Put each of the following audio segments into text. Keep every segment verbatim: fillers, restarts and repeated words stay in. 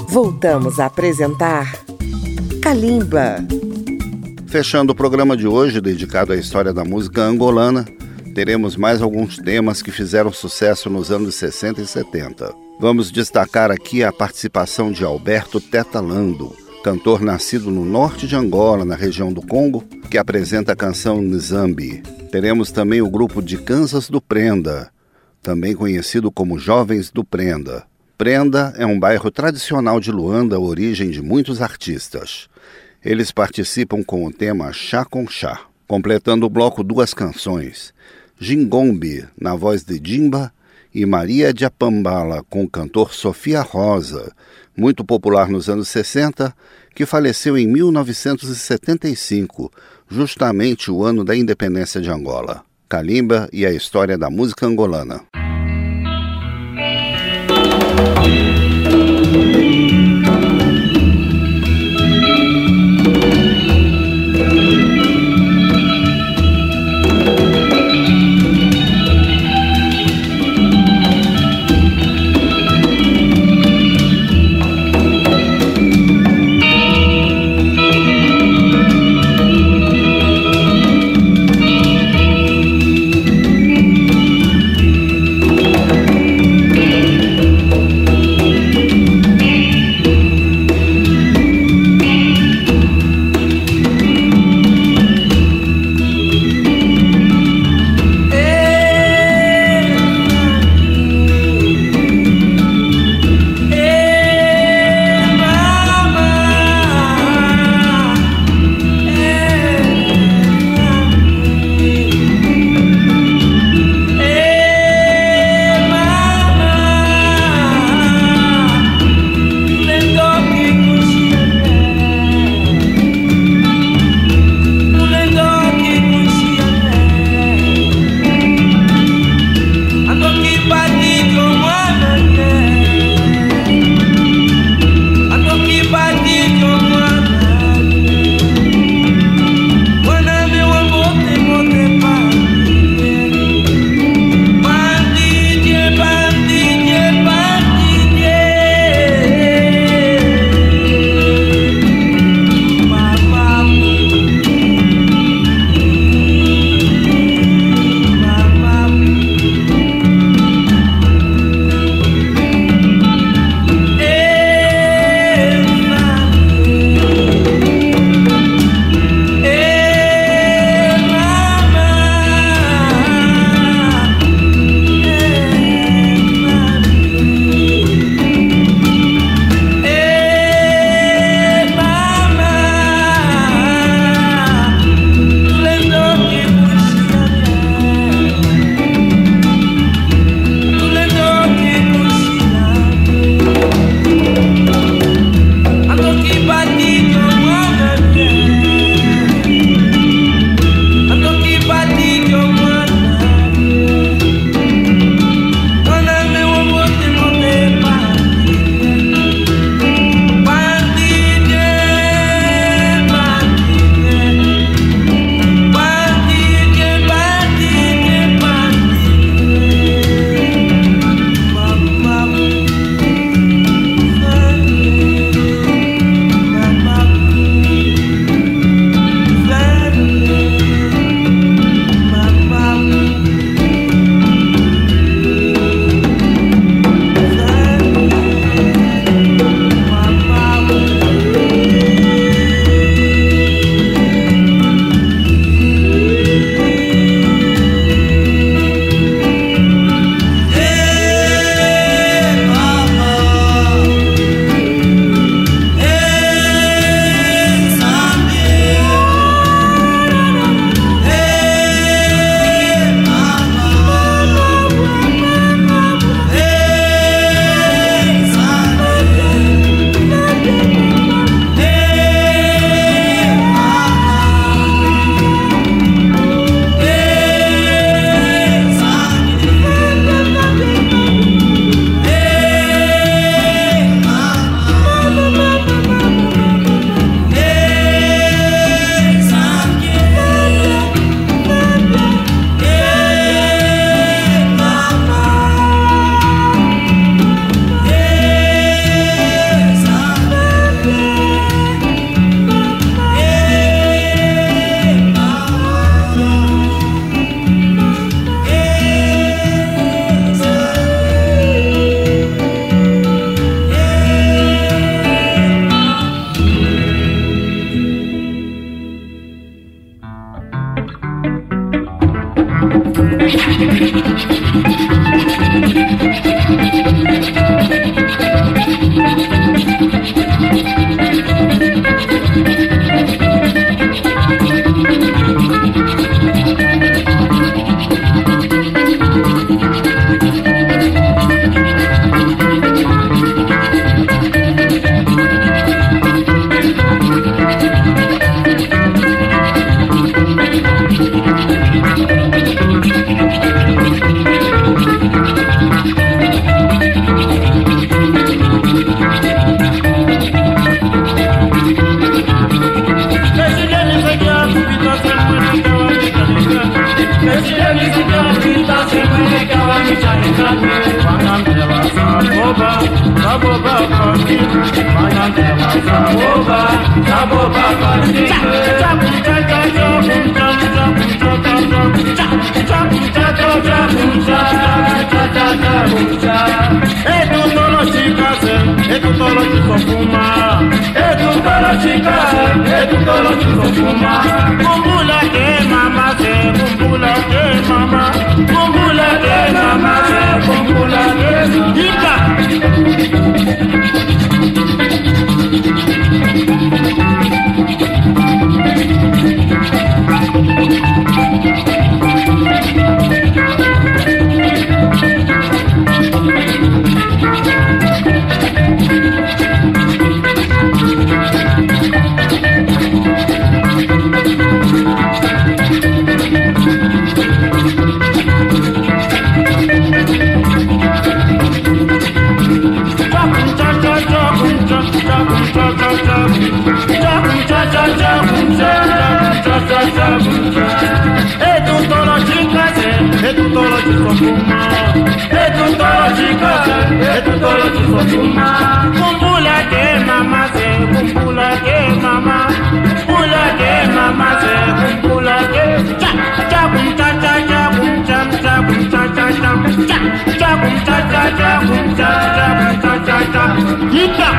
Voltamos a apresentar Kalimba. Fechando o programa de hoje, dedicado à história da música angolana, teremos mais alguns temas que fizeram sucesso nos anos sessenta e setenta. Vamos destacar aqui a participação de Alberto Teta Lando, cantor nascido no norte de Angola, na região do Congo, que apresenta a canção Nzambi. Teremos também o grupo de Kansas do Prenda, também conhecido como Jovens do Prenda. Prenda é um bairro tradicional de Luanda, origem de muitos artistas. Eles participam com o tema Chá com Chá, completando o bloco duas canções, Gingombe, na voz de Jimba, e Maria de Apambala, com o cantor Sofia Rosa, muito popular nos anos sessenta, que faleceu em mil novecentos e setenta e cinco, justamente o ano da independência de Angola. Kalimba e a história da música angolana. saboba, saboba kati, manantewa saboba, saboba kati. Chakum cha cha chakum cha chakum cha cha chakum cha cha chakum cha cha cha chakum cha. Etu tolo chikase, etu tolo chisofuma, etu tolo chikase, etu tolo chisofuma. Kumbula ke mama se, kumbula ke mama, kumbula ke mama se, kumbula ke ika. Kumbula ke mama se, kumbula ke mama, kumbula ke mama se, kumbula ke cha cha kum cha cha cha kum cha cha kum cha cha cha cha cha kum cha cha cha kum cha cha kum cha cha cha ika.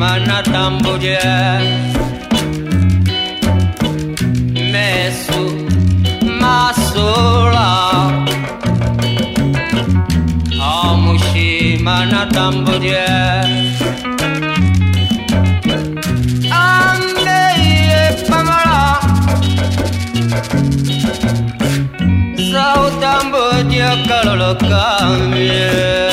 Mushima na tambuje Mesu masula Ah Mushima na tambuje Ameye pamala Sao tambuje kalolo kamye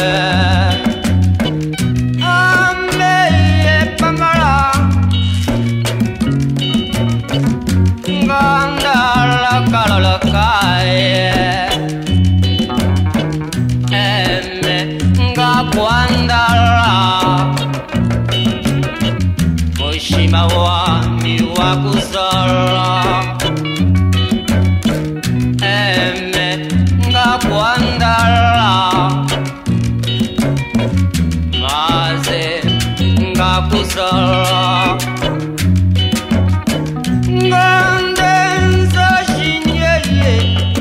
Mushima wa mi wa kusala Eme nga kwandala Maze nga kusala Ngandenza shinyeye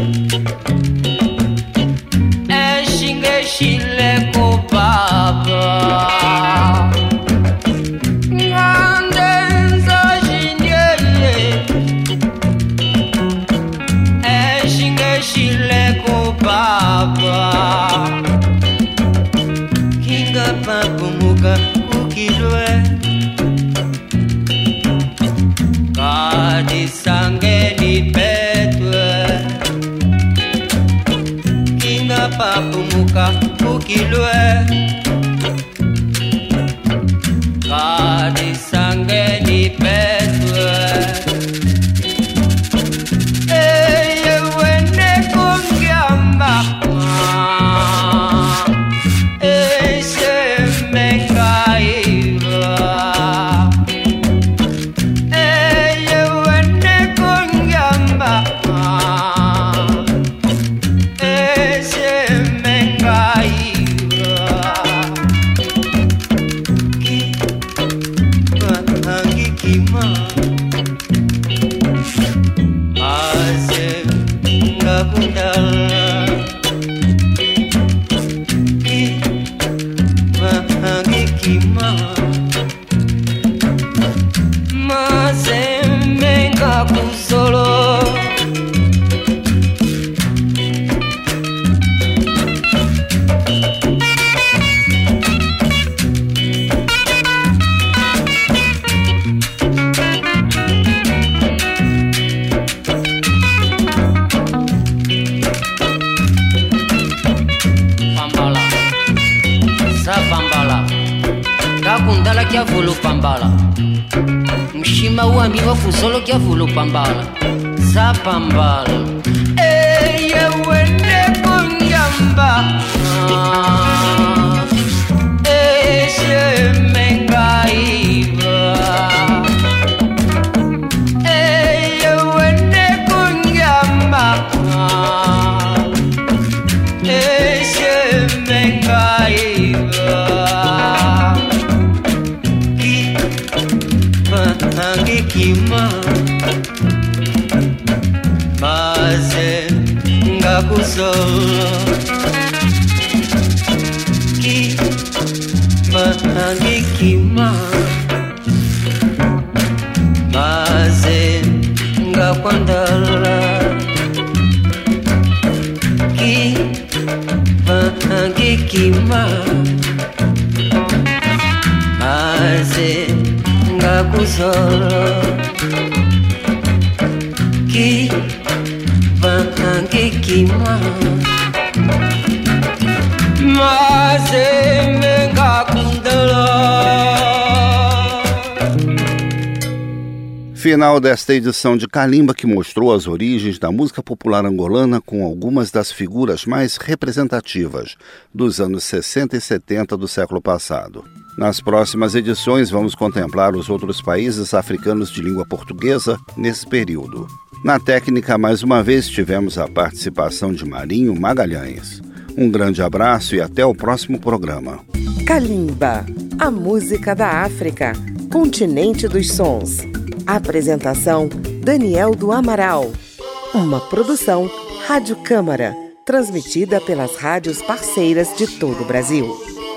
Eshinge shile ko baba Kinga papumuka kukilwe Kadi sange ni petwe Kinga papumuka kukilwe Kadi sange ni petwe Kia vulu pambala Mushima uambi wa kusolo kia vulu pambala Sa pambala Eye wende kunyamba Eye shemenga iba Eye wende kunyamba Eye shemenga iba Kima Maze nga kusolo Kima Kima Maze nga kwandala Kima Kima Maze nga kusolo Ki Vange kima Maze nga kundala. Final desta edição de Kalimba, que mostrou as origens da música popular angolana com algumas das figuras mais representativas dos anos sessenta e setenta do século passado. Nas próximas edições vamos contemplar os outros países africanos de língua portuguesa nesse período. Na técnica, mais uma vez, tivemos a participação de Marinho Magalhães. Um grande abraço e até o próximo programa. Kalimba, a música da África, continente dos sons. Apresentação, Daniel do Amaral. Uma produção Rádio Câmara, transmitida pelas rádios parceiras de todo o Brasil.